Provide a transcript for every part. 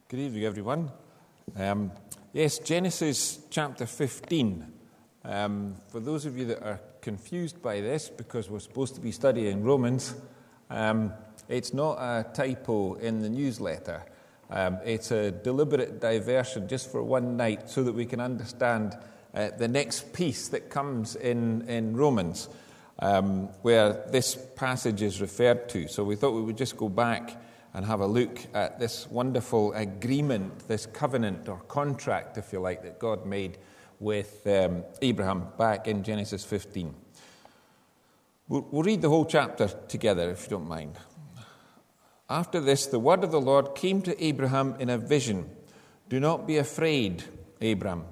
Good evening, everyone. Yes, Genesis chapter 15. For those of you that are confused by this, because we're supposed to be studying Romans, it's not a typo in the newsletter. It's a deliberate diversion just for one night so that we can understand the next piece that comes in Romans, where this passage is referred to. So we thought we would just go back and have a look at this wonderful agreement, this covenant or contract, if you like, that God made with Abraham back in Genesis 15. We'll read the whole chapter together, if you don't mind. After this, the word of the Lord came to Abraham in a vision. Do not be afraid, Abram.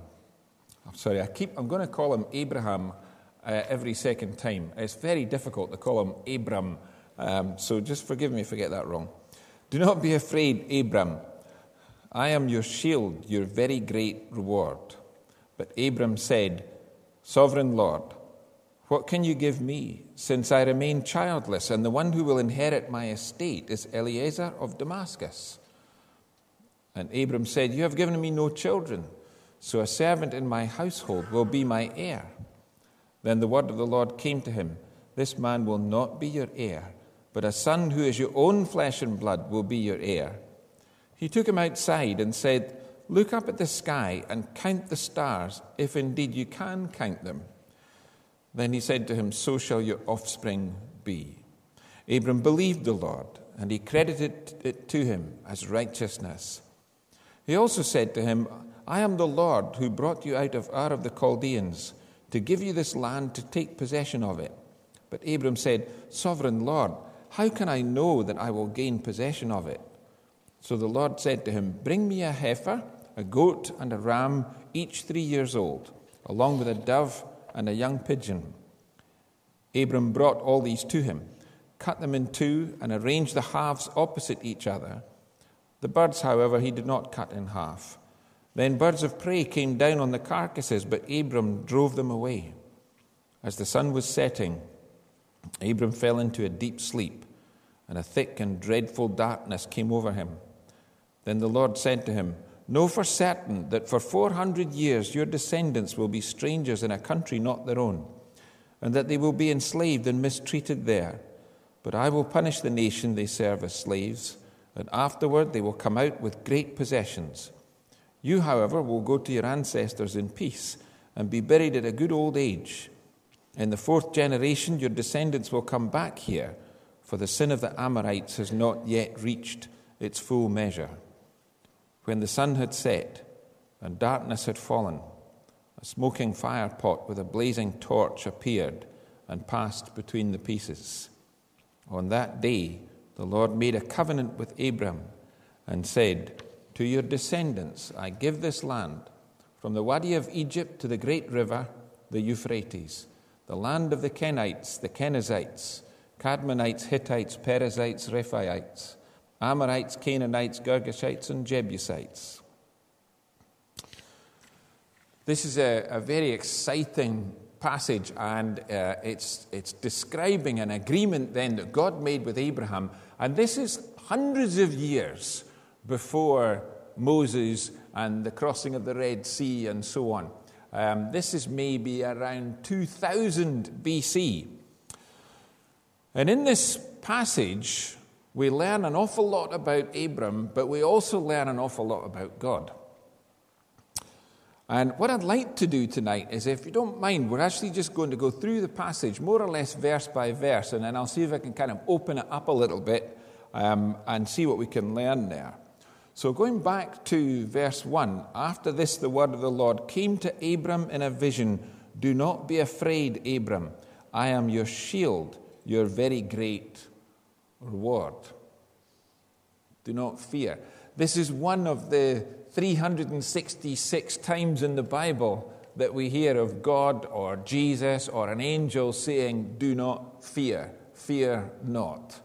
I'm going to call him Abraham every second time. It's very difficult to call him Abram, so just forgive me if I get that wrong. Do not be afraid, Abram. I am your shield, your very great reward. But Abram said, Sovereign Lord, what can you give me, since I remain childless, and the one who will inherit my estate is Eliezer of Damascus? And Abram said, You have given me no children, so a servant in my household will be my heir. Then the word of the Lord came to him, This man will not be your heir, but a son who is your own flesh and blood will be your heir. He took him outside and said, Look up at the sky and count the stars, if indeed you can count them. Then he said to him, So shall your offspring be. Abram believed the Lord, and he credited it to him as righteousness. He also said to him, I am the Lord who brought you out of Ur of the Chaldeans, to give you this land to take possession of it. But Abram said, Sovereign Lord, how can I know that I will gain possession of it? So the Lord said to him, Bring me a heifer, a goat, and a ram, each 3 years old, along with a dove and a young pigeon. Abram brought all these to him, cut them in two, and arranged the halves opposite each other. The birds, however, he did not cut in half. Then birds of prey came down on the carcasses, but Abram drove them away. As the sun was setting, Abram fell into a deep sleep, and a thick and dreadful darkness came over him. Then the Lord said to him, Know for certain that for 400 years your descendants will be strangers in a country not their own, and that they will be enslaved and mistreated there. But I will punish the nation they serve as slaves, and afterward they will come out with great possessions. You, however, will go to your ancestors in peace and be buried at a good old age. In the 4th generation, your descendants will come back here, for the sin of the Amorites has not yet reached its full measure. When the sun had set and darkness had fallen, a smoking fire pot with a blazing torch appeared and passed between the pieces. On that day, the Lord made a covenant with Abram and said, To your descendants I give this land, from the Wadi of Egypt to the great river, the Euphrates, the land of the Kenites, the Kenizzites, Cadmonites, Hittites, Perizzites, Rephaites, Amorites, Canaanites, Girgashites, and Jebusites. This is a very exciting passage, and it's describing an agreement then that God made with Abraham, and this is hundreds of years before Moses and the crossing of the Red Sea and so on. This is maybe around 2000 BC. And in this passage, we learn an awful lot about Abram, but we also learn an awful lot about God. And what I'd like to do tonight is, if you don't mind, we're actually just going to go through the passage more or less verse by verse, and then I'll see if I can kind of open it up a little bit and see what we can learn there. So going back to verse 1, after this the word of the Lord came to Abram in a vision, Do not be afraid, Abram. I am your shield, your very great reward. Do not fear. This is one of the 366 times in the Bible that we hear of God or Jesus or an angel saying, Do not fear, fear not.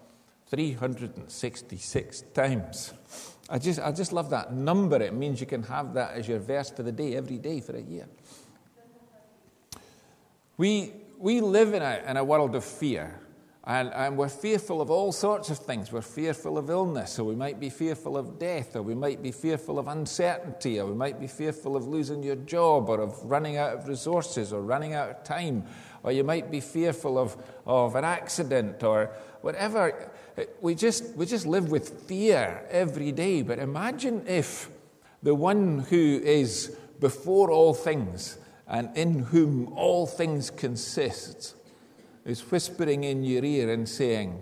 366 times. I just love that number. It means you can have that as your verse for the day, every day for a year. We live in a world of fear. And we're fearful of all sorts of things. We're fearful of illness, or we might be fearful of death, or we might be fearful of uncertainty, or we might be fearful of losing your job, or of running out of resources, or running out of time, or you might be fearful of an accident, or whatever. We just live with fear every day. But imagine if the one who is before all things and in whom all things consist is whispering in your ear and saying,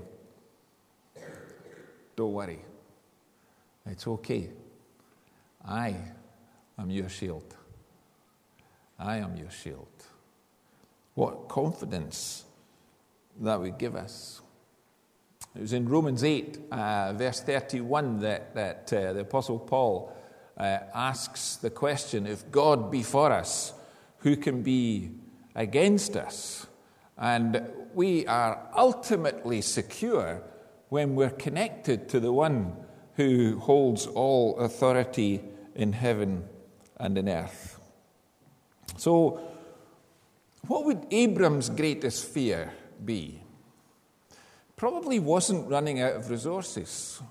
don't worry, it's okay. I am your shield. I am your shield. What confidence that would give us. It was in Romans 8, verse 31, that the Apostle Paul asks the question, if God be for us, who can be against us? And we are ultimately secure when we're connected to the one who holds all authority in heaven and in earth. So, what would Abram's greatest fear be? Probably wasn't running out of resources.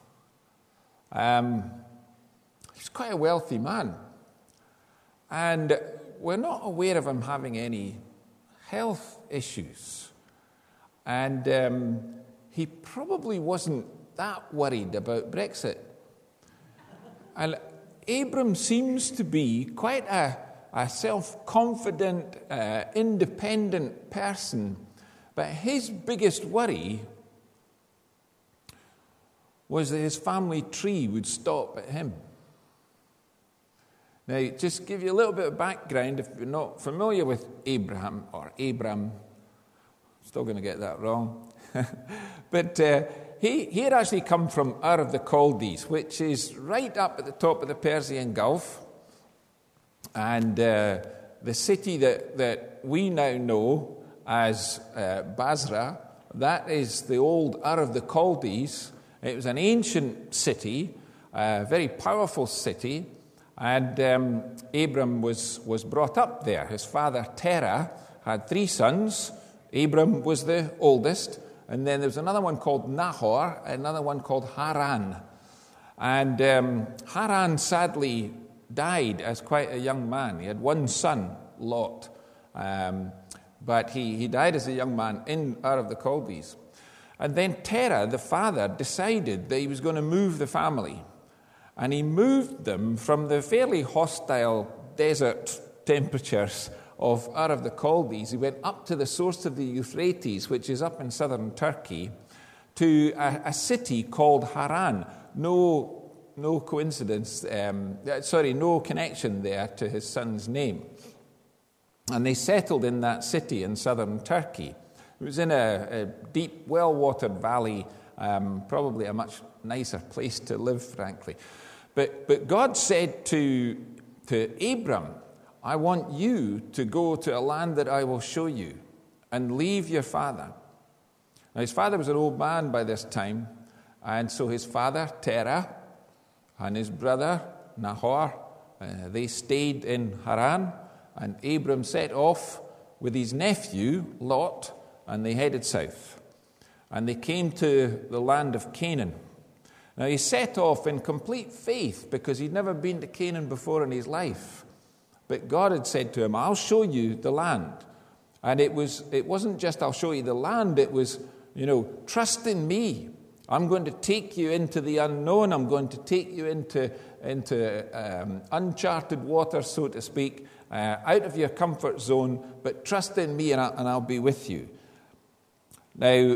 He's quite a wealthy man. And we're not aware of him having any health issues. And he probably wasn't that worried about Brexit. And Abram seems to be quite a self-confident, independent person. But his biggest worry was that his family tree would stop at him. Now, just give you a little bit of background, if you're not familiar with Abram, still going to get that wrong, but he had actually come from Ur of the Chaldees, which is right up at the top of the Persian Gulf, and the city that we now know as Basra, that is the old Ur of the Chaldees. It was an ancient city, a very powerful city, and Abram was brought up there. His father Terah had 3 sons. Abram was the oldest, and then there was another one called Nahor, another one called Haran. And Haran sadly died as quite a young man. He had 1 son, Lot, but he died as a young man in Ur of the Chaldees. And then Terah, the father, decided that he was going to move the family. And he moved them from the fairly hostile desert temperatures of Ur of the Chaldees. He went up to the source of the Euphrates, which is up in southern Turkey, to a city called Haran. No coincidence, no connection there to his son's name. And they settled in that city in southern Turkey. It was in a deep, well-watered valley, probably a much nicer place to live, frankly. But God said to Abram, I want you to go to a land that I will show you and leave your father. Now, his father was an old man by this time, and so his father, Terah, and his brother, Nahor, they stayed in Haran, and Abram set off with his nephew, Lot, and they headed south. And they came to the land of Canaan. Now, he set off in complete faith because he'd never been to Canaan before in his life. But God had said to him, I'll show you the land. And it wasn't just I'll show you the land, it was, trust in me. I'm going to take you into the unknown. I'm going to take you into uncharted waters, so to speak, out of your comfort zone, but trust in me and I'll be with you. Now,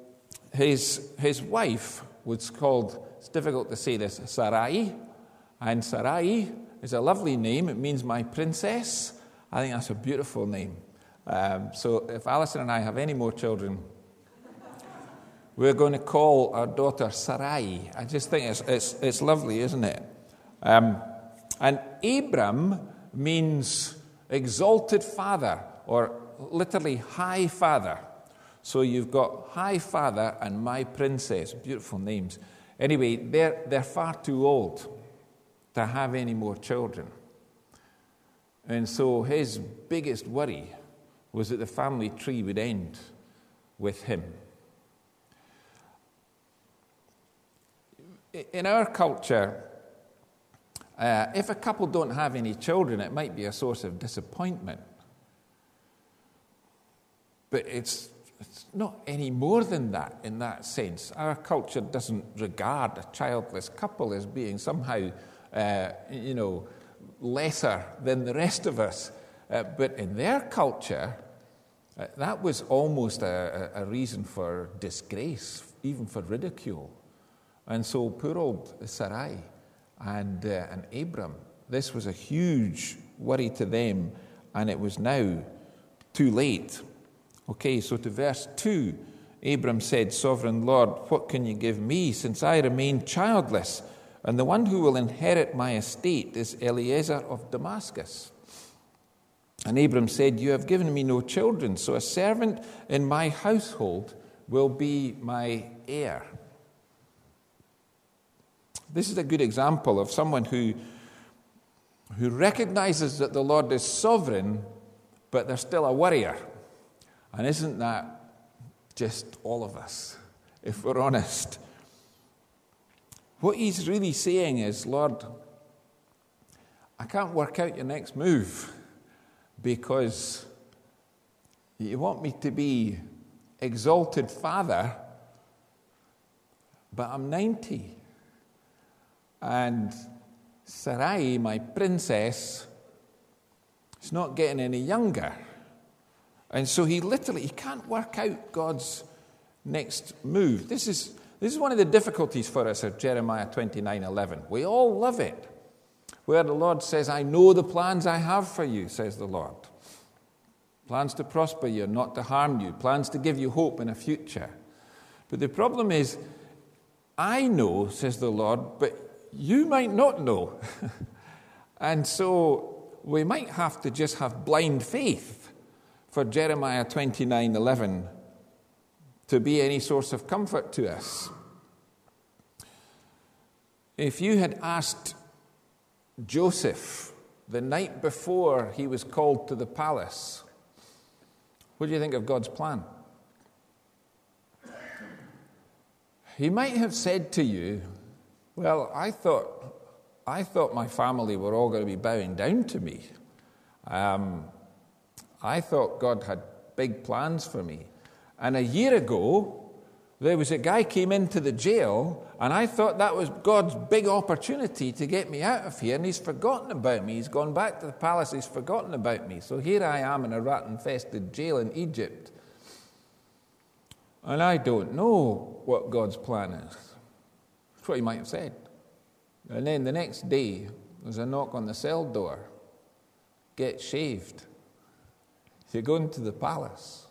his wife was called, it's difficult to say this, Sarai. And Sarai is a lovely name. It means my princess. I think that's a beautiful name. So if Alison and I have any more children, we're going to call our daughter Sarai. I just think it's lovely, isn't it? And Abram means exalted father, or literally high father. So you've got High Father and My Princess. Beautiful names. Anyway, they're far too old to have any more children. And so his biggest worry was that the family tree would end with him. in our culture, if a couple don't have any children, it might be a source of disappointment. But it's not any more than that in that sense. Our culture doesn't regard a childless couple as being somehow, lesser than the rest of us. But in their culture, that was almost a reason for disgrace, even for ridicule. And so poor old Sarai and Abram, this was a huge worry to them, and it was now too late. Okay, so to verse 2, Abram said, "Sovereign Lord, what can you give me, since I remain childless? And the one who will inherit my estate is Eliezer of Damascus." And Abram said, "You have given me no children, so a servant in my household will be my heir." This is a good example of someone who recognizes that the Lord is sovereign, but they're still a worrier. And isn't that just all of us, if we're honest? What he's really saying is, "Lord, I can't work out your next move because you want me to be exalted father, but I'm 90. And Sarai, my princess, is not getting any younger." And so he can't work out God's next move. This is one of the difficulties for us at Jeremiah 29:11. We all love it, where the Lord says, "I know the plans I have for you," says the Lord. Plans to prosper you, not to harm you. Plans to give you hope in a future. But the problem is, I know, says the Lord, but you might not know. And so we might have to just have blind faith for Jeremiah 29:11 to be any source of comfort to us. If you had asked Joseph the night before he was called to the palace, what do you think of God's plan? He might have said to you, "Well, I thought my family were all going to be bowing down to me. I thought God had big plans for me. And a year ago, there was a guy came into the jail, and I thought that was God's big opportunity to get me out of here, and he's forgotten about me. He's gone back to the palace, he's forgotten about me. So here I am in a rat-infested jail in Egypt. And I don't know what God's plan is." That's what he might have said. And then the next day, there's a knock on the cell door. Get shaved. You're going to the palace.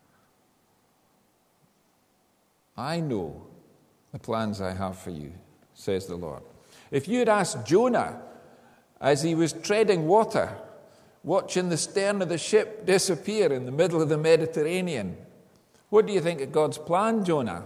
"I know the plans I have for you," says the Lord. If you had asked Jonah as he was treading water, watching the stern of the ship disappear in the middle of the Mediterranean, what do you think of God's plan, Jonah?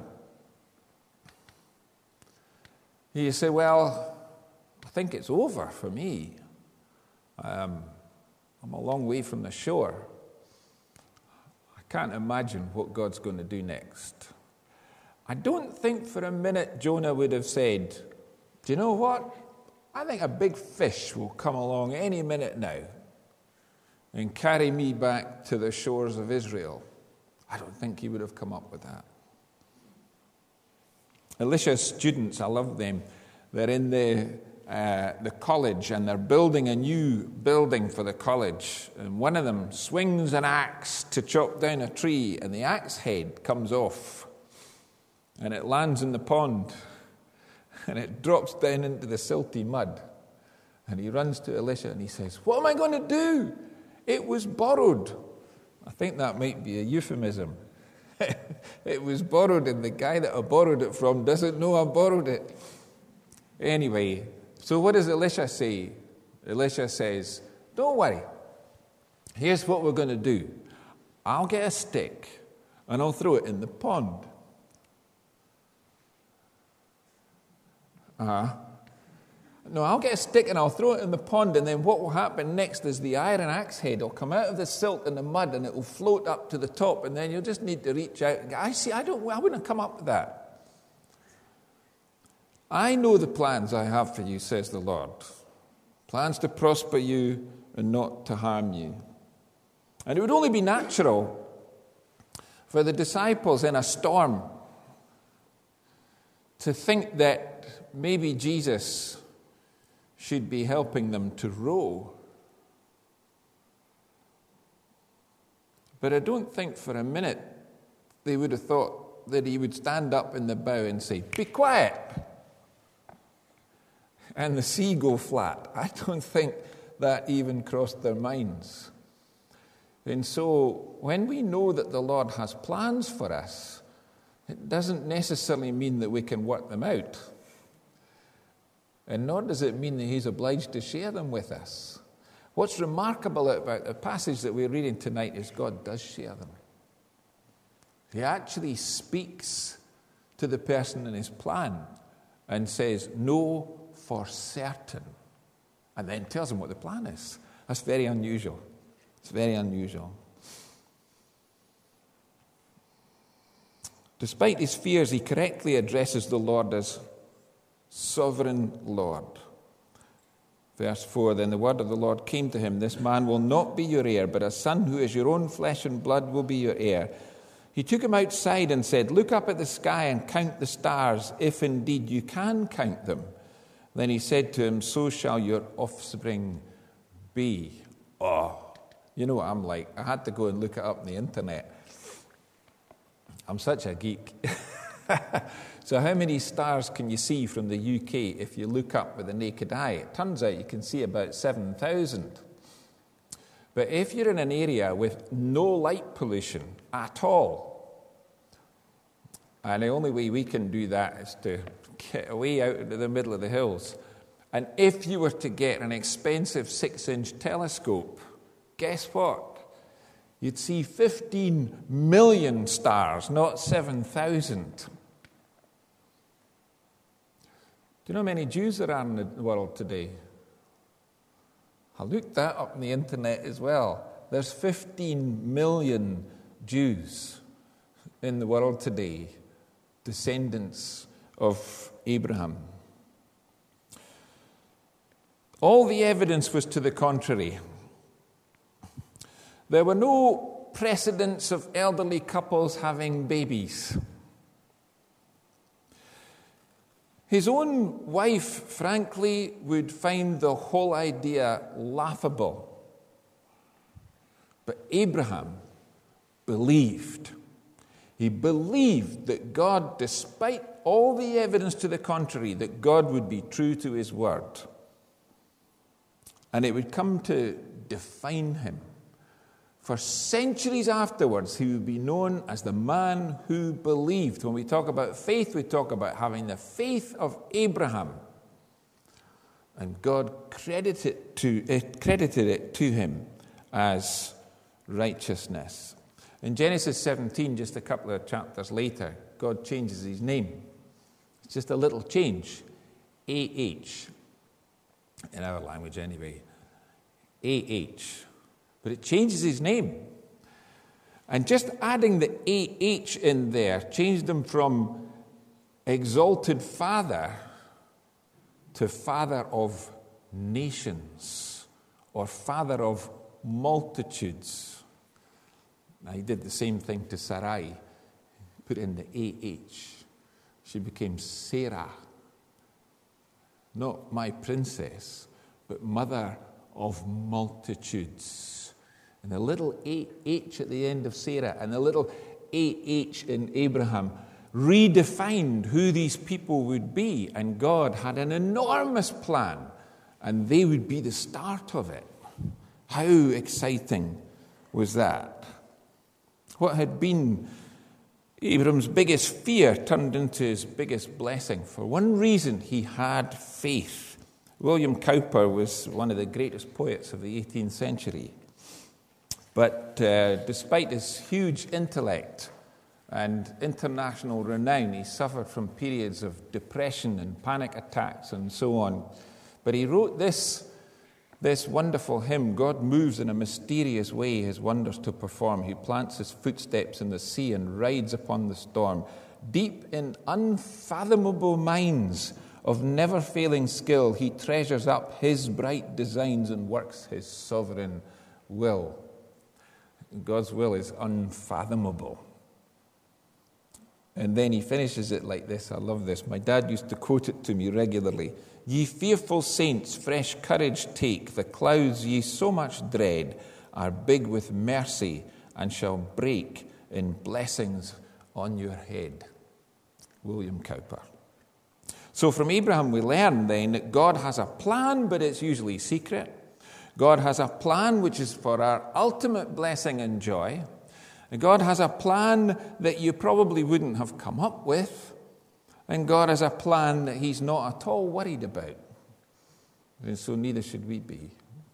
You say, "Well, I think it's over for me. I'm a long way from the shore. I can't imagine what God's going to do next." I don't think for a minute Jonah would have said, "Do you know what? I think a big fish will come along any minute now and carry me back to the shores of Israel." I don't think he would have come up with that. Elisha's students, I love them. They're in the college, and they're building a new building for the college. And one of them swings an axe to chop down a tree, and the axe head comes off, and it lands in the pond, and it drops down into the silty mud. And he runs to Elisha and he says, "What am I going to do? It was borrowed." I think that might be a euphemism. It was borrowed, and the guy that I borrowed it from doesn't know I borrowed it. Anyway, so what does Elisha say? Elisha says, "Don't worry. Here's what we're going to do. I'll get a stick and I'll throw it in the pond." No, I'll get a stick and I'll throw it in the pond, and then what will happen next is the iron axe head will come out of the silt and the mud, and it will float up to the top, and then you'll just need to reach out and go, I wouldn't have come up with that. I know the plans I have for you, says the Lord. Plans to prosper you and not to harm you. And it would only be natural for the disciples in a storm to think that maybe Jesus should be helping them to row. But I don't think for a minute they would have thought that he would stand up in the bow and say, "Be quiet," and the sea go flat. I don't think that even crossed their minds. And so when we know that the Lord has plans for us, it doesn't necessarily mean that we can work them out. And nor does it mean that he's obliged to share them with us. What's remarkable about the passage that we're reading tonight is God does share them. He actually speaks to the person in his plan and says, "Know for certain," and then tells him what the plan is. That's very unusual. It's very unusual. Despite his fears, he correctly addresses the Lord as Sovereign Lord. Verse 4, "Then the word of the Lord came to him, 'This man will not be your heir, but a son who is your own flesh and blood will be your heir.' He took him outside and said, 'Look up at the sky and count the stars, if indeed you can count them.' Then he said to him, 'So shall your offspring be.'" Oh, you know what I'm like. I had to go and look it up on the internet. I'm such a geek. So how many stars can you see from the UK if you look up with the naked eye? It turns out you can see about 7,000. But if you're in an area with no light pollution at all, and the only way we can do that is to get away out into the middle of the hills, and if you were to get an expensive 6-inch telescope, guess what? You'd see 15 million stars, not 7,000. Do you know how many Jews there are in the world today? I looked that up on the internet as well. There's 15 million Jews in the world today, descendants of Abraham. All the evidence was to the contrary. There were no precedents of elderly couples having babies. His own wife, frankly, would find the whole idea laughable. But Abraham believed. He believed that God, despite all the evidence to the contrary, that God would be true to his word. And it would come to define him. For centuries afterwards, he would be known as the man who believed. When we talk about faith, we talk about having the faith of Abraham. And God credited it to him as righteousness. In Genesis 17, just a couple of chapters later, God changes his name. It's just a little change. A-H. In our language anyway. A-H. But it changes his name. And just adding the A-H in there changed him from exalted father to father of nations or father of multitudes. Now, he did the same thing to Sarai. Put in the A-H. She became Sarah. Not my princess, but mother of multitudes. And the little A-H at the end of Sarah and the little A-H in Abraham redefined who these people would be. And God had an enormous plan, and they would be the start of it. How exciting was that? What had been Abraham's biggest fear turned into his biggest blessing. For one reason, he had faith. William Cowper was one of the greatest poets of the 18th century. But despite his huge intellect and international renown, he suffered from periods of depression and panic attacks and so on. But he wrote this wonderful hymn, "God moves in a mysterious way his wonders to perform. He plants his footsteps in the sea and rides upon the storm. Deep in unfathomable minds of never-failing skill, he treasures up his bright designs and works his sovereign will. God's will is unfathomable. And then he finishes it like this. I love this. My dad used to quote it to me regularly. Ye fearful saints, fresh courage take. The clouds ye so much dread are big with mercy and shall break in blessings on your head. William Cowper. So from Abraham we learn then that God has a plan, but it's usually secret. God has a plan which is for our ultimate blessing and joy. And God has a plan that you probably wouldn't have come up with. And God has a plan that he's not at all worried about. And so neither should we be.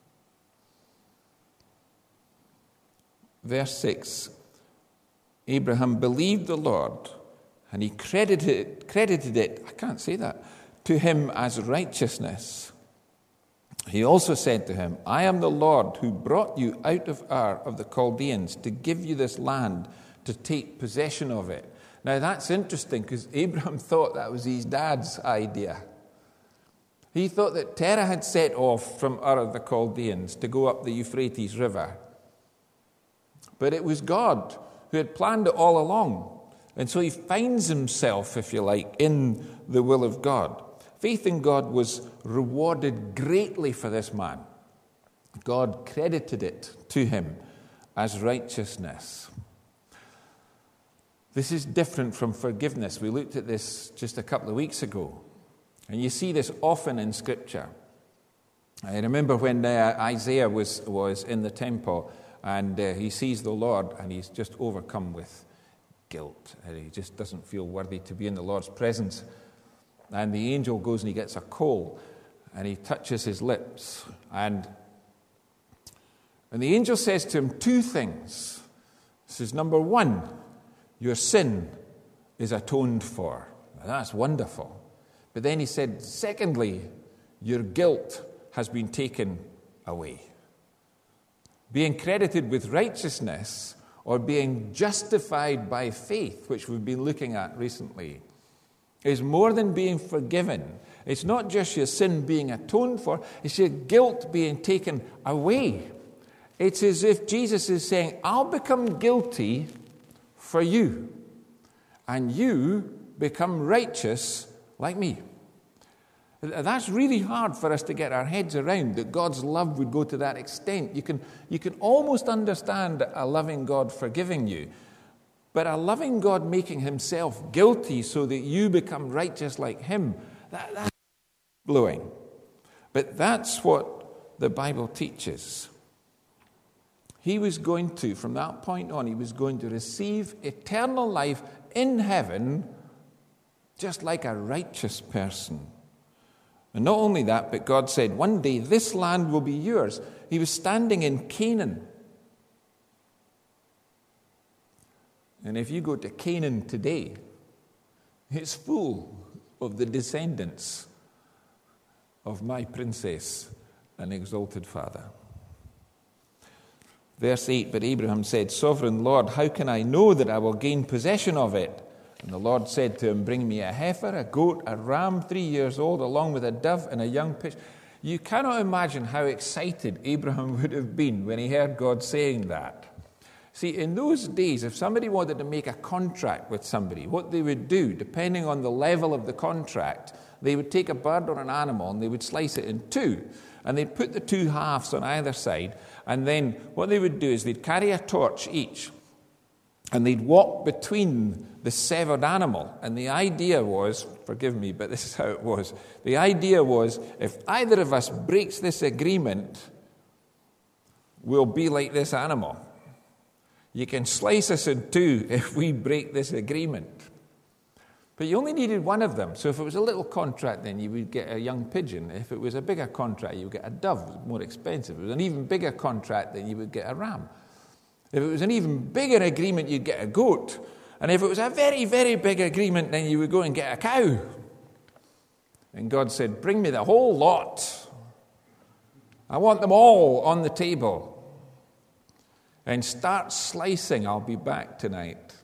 Verse 6. Abraham believed the Lord, and he credited it, I can't say that, to him as righteousness. He also said to him, I am the Lord who brought you out of Ur of the Chaldeans to give you this land to take possession of it. Now that's interesting because Abraham thought that was his dad's idea. He thought that Terah had set off from Ur of the Chaldeans to go up the Euphrates River. But it was God who had planned it all along. And so he finds himself, if you like, in the will of God. Faith in God was rewarded greatly for this man. God credited it to him as righteousness. This is different from forgiveness. We looked at this just a couple of weeks ago. And you see this often in Scripture. I remember when Isaiah was in the temple and he sees the Lord and he's just overcome with guilt. And he just doesn't feel worthy to be in the Lord's presence. And the angel goes and he gets a coal and he touches his lips. And the angel says to him two things. He says, number one, your sin is atoned for. Now, that's wonderful. But then he said, secondly, your guilt has been taken away. Being credited with righteousness or being justified by faith, which we've been looking at recently, is more than being forgiven. It's not just your sin being atoned for, it's your guilt being taken away. It's as if Jesus is saying, I'll become guilty for you, and you become righteous like me. That's really hard for us to get our heads around, that God's love would go to that extent. You can almost understand a loving God forgiving you, but a loving God making himself guilty so that you become righteous like him, that's blowing. But that's what the Bible teaches. He was going to, from that point on, he was going to receive eternal life in heaven just like a righteous person. And not only that, but God said, one day this land will be yours. He was standing in Canaan. And if you go to Canaan today, it's full of the descendants of my princess and exalted father. Verse 8, but Abraham said, Sovereign Lord, how can I know that I will gain possession of it? And the Lord said to him, bring me a heifer, a goat, a ram 3 years old, along with a dove and a young pigeon. You cannot imagine how excited Abraham would have been when he heard God saying that. See, in those days, if somebody wanted to make a contract with somebody, what they would do, depending on the level of the contract, they would take a bird or an animal and they would slice it in two. And they'd put the two halves on either side. And then what they would do is they'd carry a torch each. And they'd walk between the severed animal. And the idea was, forgive me, but this is how it was. The idea was, if either of us breaks this agreement, we'll be like this animal. You can slice us in two if we break this agreement. But you only needed one of them. So if it was a little contract, then you would get a young pigeon. If it was a bigger contract, you would get a dove. It was more expensive. If it was an even bigger contract, then you would get a ram. If it was an even bigger agreement, you'd get a goat. And if it was a very, very big agreement, then you would go and get a cow. And God said, bring me the whole lot. I want them all on the table. And start slicing. I'll be back tonight.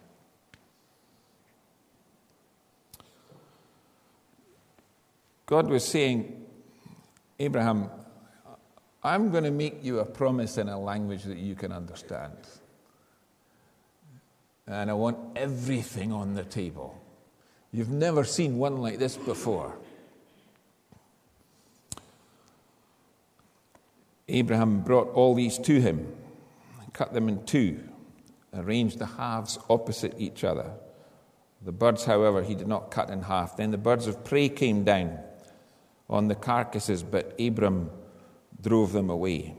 God was saying, Abraham, I'm going to make you a promise in a language that you can understand. And I want everything on the table. You've never seen one like this before. Abraham brought all these to him, cut them in two, arranged the halves opposite each other. The birds, however, he did not cut in half. Then the birds of prey came down on the carcasses, but Abram drove them away.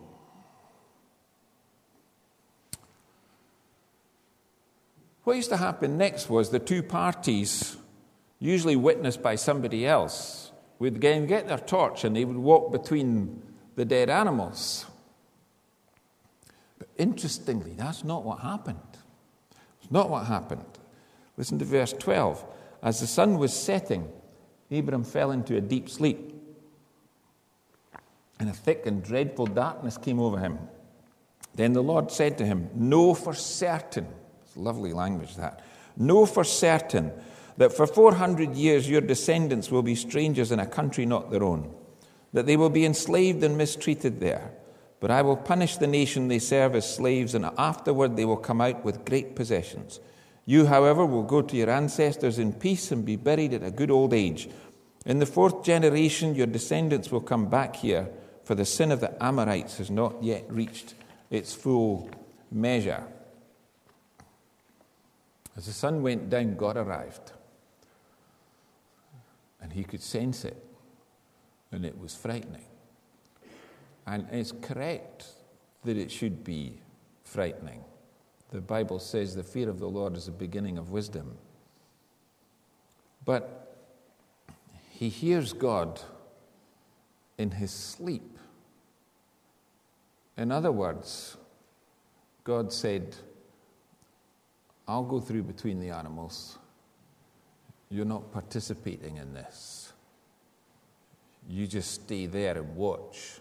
What used to happen next was the two parties, usually witnessed by somebody else, would get their torch and they would walk between the dead animals. But interestingly, that's not what happened. It's not what happened. Listen to verse 12. As the sun was setting, Abram fell into a deep sleep, and a thick and dreadful darkness came over him. Then the Lord said to him, know for certain, it's lovely language that, know for certain that for 400 years your descendants will be strangers in a country not their own, that they will be enslaved and mistreated there. But I will punish the nation they serve as slaves, and afterward they will come out with great possessions. You, however, will go to your ancestors in peace and be buried at a good old age. In the 4th generation your descendants will come back here, for the sin of the Amorites has not yet reached its full measure. As the sun went down, God arrived. And he could sense it. And it was frightening. And it's correct that it should be frightening. The Bible says the fear of the Lord is the beginning of wisdom. But he hears God in his sleep. In other words, God said, I'll go through between the animals. You're not participating in this. You just stay there and watch.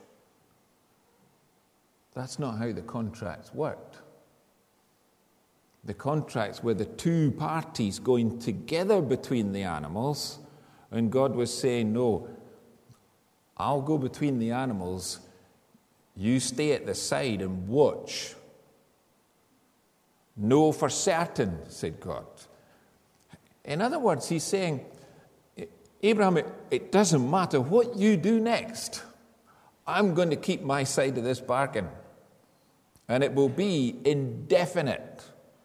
That's not how the contracts worked. The contracts were the two parties going together between the animals, and God was saying, no, I'll go between the animals. You stay at the side and watch. Know for certain, said God. In other words, he's saying, Abraham, it doesn't matter what you do next. I'm going to keep my side of this bargain. And it will be indefinite.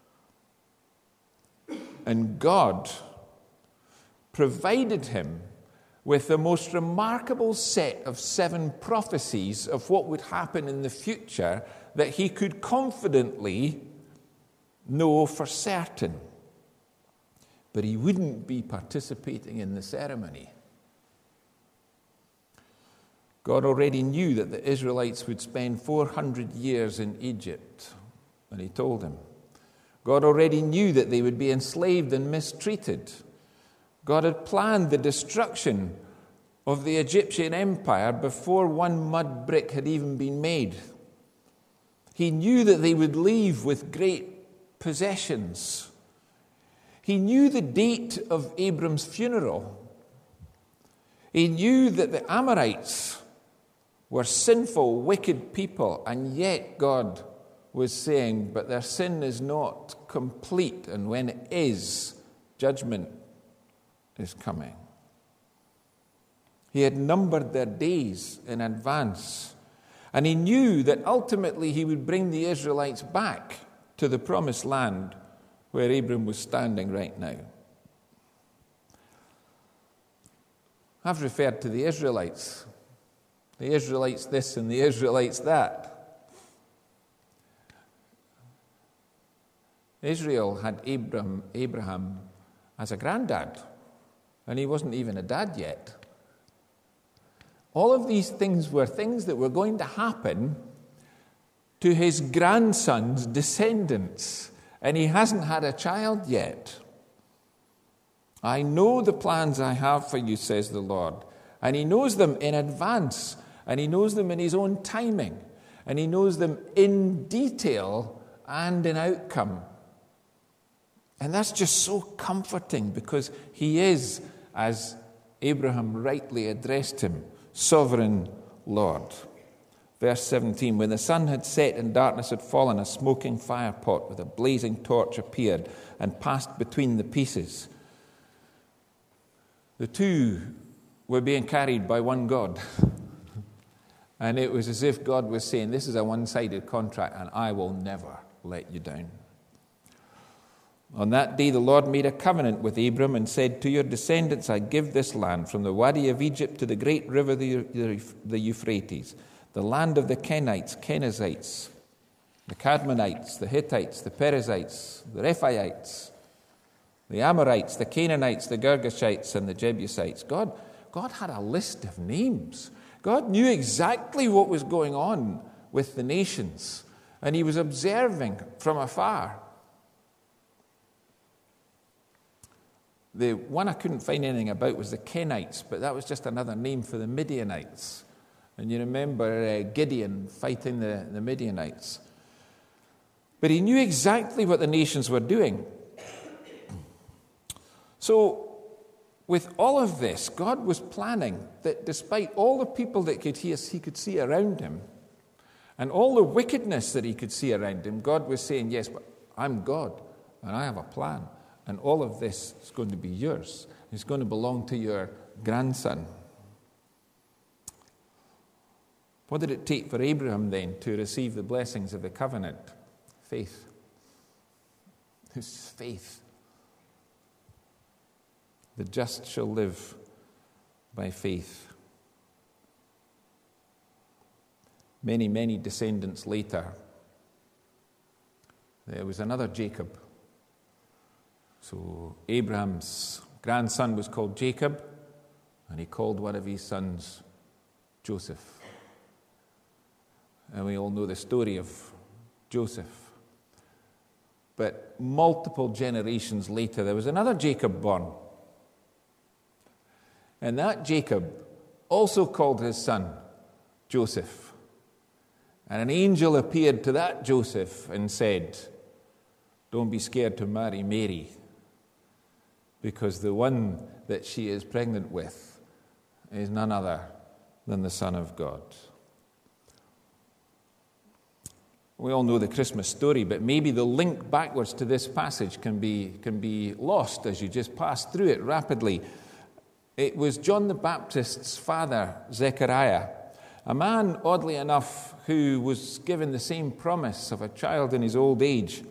And God provided him with the most remarkable set of 7 prophecies of what would happen in the future that he could confidently know for certain. But he wouldn't be participating in the ceremony. God already knew that the Israelites would spend 400 years in Egypt, and he told him. God already knew that they would be enslaved and mistreated. God had planned the destruction of the Egyptian empire before one mud brick had even been made. He knew that they would leave with great possessions. He knew the date of Abram's funeral. He knew that the Amorites were sinful, wicked people, and yet God was saying, but their sin is not complete, and when it is, judgment is coming. He had numbered their days in advance, and he knew that ultimately he would bring the Israelites back to the promised land where Abram was standing right now. I've referred to the Israelites this and the Israelites that. Israel had Abraham as a granddad, and he wasn't even a dad yet. All of these things were things that were going to happen to his grandson's descendants, and he hasn't had a child yet. I know the plans I have for you, says the Lord, and he knows them in advance, and he knows them in his own timing, and he knows them in detail and in outcome. And that's just so comforting because he is, as Abraham rightly addressed him, Sovereign Lord. Verse 17, when the sun had set and darkness had fallen, a smoking fire pot with a blazing torch appeared and passed between the pieces. The two were being carried by one God. And it was as if God was saying, this is a one-sided contract and I will never let you down. On that day the Lord made a covenant with Abram and said, to your descendants I give this land, from the Wadi of Egypt to the great river the Euphrates, the land of the Kenites, Kenizzites, the Cadmonites, the Hittites, the Perizzites, the Rephaites, the Amorites, the Canaanites, the Girgashites, and the Jebusites. God had a list of names. God knew exactly what was going on with the nations, and he was observing from afar. The one I couldn't find anything about was the Kenites, but that was just another name for the Midianites. And you remember Gideon fighting the Midianites. But he knew exactly what the nations were doing. So, with all of this, God was planning that despite all the people that he could see around him, and all the wickedness that he could see around him, God was saying, yes, but I'm God, and I have a plan. And all of this is going to be yours. It's going to belong to your grandson. What did it take for Abraham then to receive the blessings of the covenant? Faith. His faith. The just shall live by faith. Many, many descendants later, there was another Jacob. So Abraham's grandson was called Jacob, and he called one of his sons Joseph. And we all know the story of Joseph. But multiple generations later, there was another Jacob born. And that Jacob also called his son Joseph. And an angel appeared to that Joseph and said, don't be scared to marry Mary, because the one that she is pregnant with is none other than the Son of God. We all know the Christmas story, but maybe the link backwards to this passage can be lost as you just pass through it rapidly. It was John the Baptist's father, Zechariah, a man, oddly enough, who was given the same promise of a child in his old age.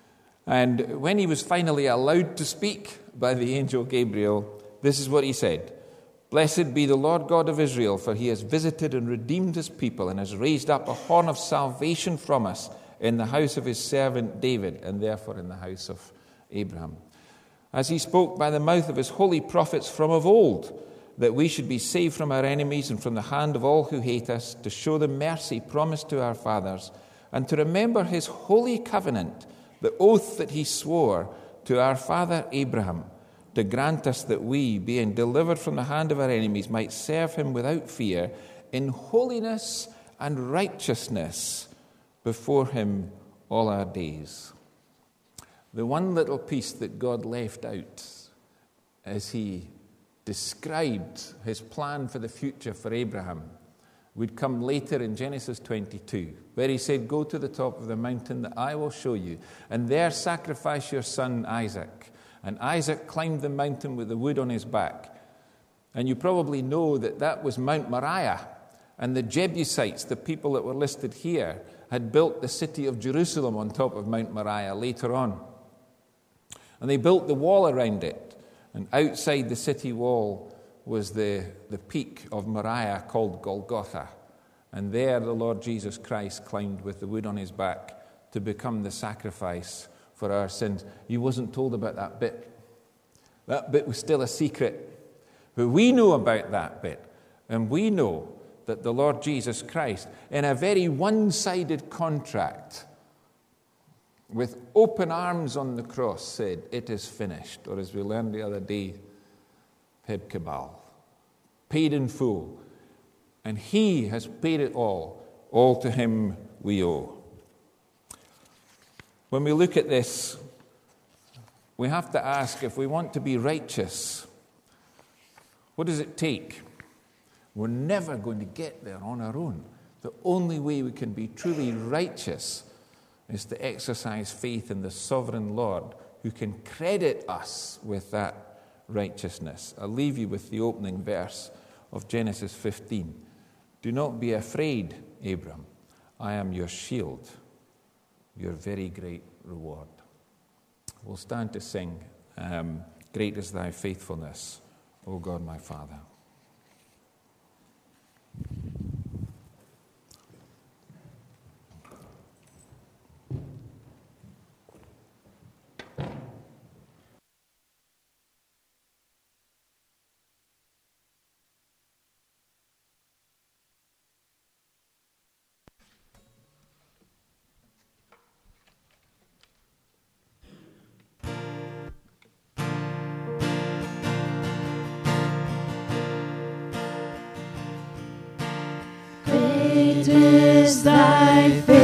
And when he was finally allowed to speak by the angel Gabriel, this is what he said: Blessed be the Lord God of Israel, for he has visited and redeemed his people and has raised up a horn of salvation from us in the house of his servant David, and therefore in the house of Abraham. As he spoke by the mouth of his holy prophets from of old, that we should be saved from our enemies and from the hand of all who hate us, to show the mercy promised to our fathers, and to remember his holy covenant, the oath that he swore to our father Abraham, to grant us that we, being delivered from the hand of our enemies, might serve him without fear, in holiness and righteousness before him all our days. The one little piece that God left out as he described his plan for the future for Abraham would come later in Genesis 22, where he said, go to the top of the mountain that I will show you, and there sacrifice your son Isaac. And Isaac climbed the mountain with the wood on his back. And you probably know that that was Mount Moriah. And the Jebusites, the people that were listed here, had built the city of Jerusalem on top of Mount Moriah later on. And they built the wall around it. And outside the city wall was the peak of Moriah called Golgotha. And there the Lord Jesus Christ climbed with the wood on his back to become the sacrifice for our sins. He wasn't told about that bit. That bit was still a secret. But we know about that bit. And we know that the Lord Jesus Christ, in a very one-sided contract, with open arms on the cross, said, it is finished. Or as we learned the other day, Heb Kabal, paid in full. And he has paid it all. All to him we owe. When we look at this, we have to ask, if we want to be righteous, What does it take? We're never going to get there on our own. The only way we can be truly righteous is to exercise faith in the sovereign Lord who can credit us with that righteousness. I'll leave you with the opening verse of Genesis 15. Do not be afraid, Abram. I am your shield, your very great reward. We'll stand to sing, Great is thy faithfulness, O God my Father. Great is thy faithfulness.